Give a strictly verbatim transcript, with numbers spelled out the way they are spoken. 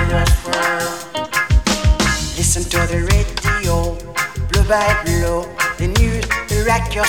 serious world. Listen to the radio, blue by blue, the news will rock your